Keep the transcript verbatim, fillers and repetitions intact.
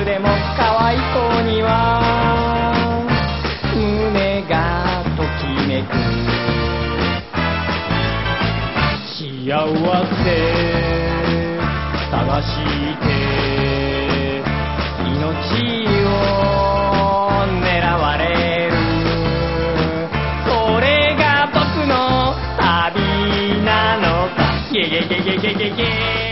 でも可愛い子には胸がときめく幸せ探して命を狙われるそれが僕の旅なのさゲゲゲゲゲゲゲ